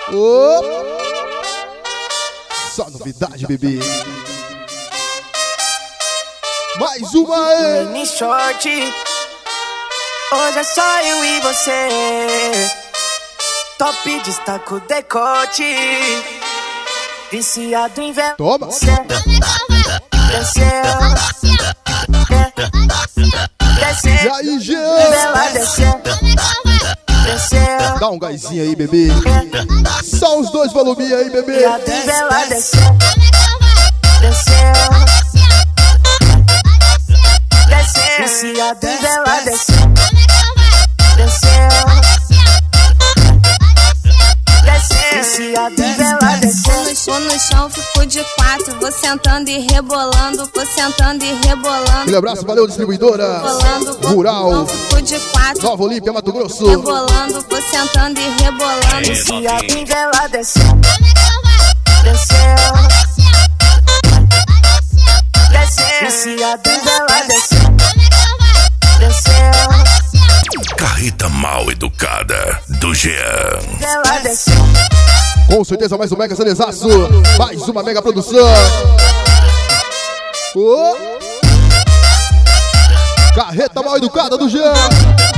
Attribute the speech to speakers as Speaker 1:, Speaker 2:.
Speaker 1: Oh. Só novidade, bebê. Mais uma aí.
Speaker 2: Mini short. Hoje é só eu e você. Top destaca o decote. Viciado em vela.
Speaker 1: Toma.
Speaker 2: Desceu.
Speaker 1: E aí, Jean?
Speaker 2: Vela desceu. Desceu.
Speaker 1: Dá um gásinho aí, bebê. Só os dois voluminhos aí, bebê.
Speaker 2: Viciado em vela desceu. Desceu. Viciado em vela desceu. Desceu. Viciado em vela desceu.
Speaker 3: Vou no chão, fico de quatro. Vou sentando e rebolando. Vou sentando e rebolando.
Speaker 1: Aquele abraço, valeu, distribuidora Rural
Speaker 3: Fico de quatro.
Speaker 1: Nova Olímpia, Mato Grosso.
Speaker 3: Rebolando, vou sentando e rebolando.
Speaker 2: Viciado em vela desceu. Desceu. Viciado em vela desceu. Desceu.
Speaker 4: Carreta mal educada do Jean.
Speaker 2: Vela desceu.
Speaker 1: Com certeza mais um mega selezaço. Mais uma mega produção. Oh. Carreta mal educada do Jean.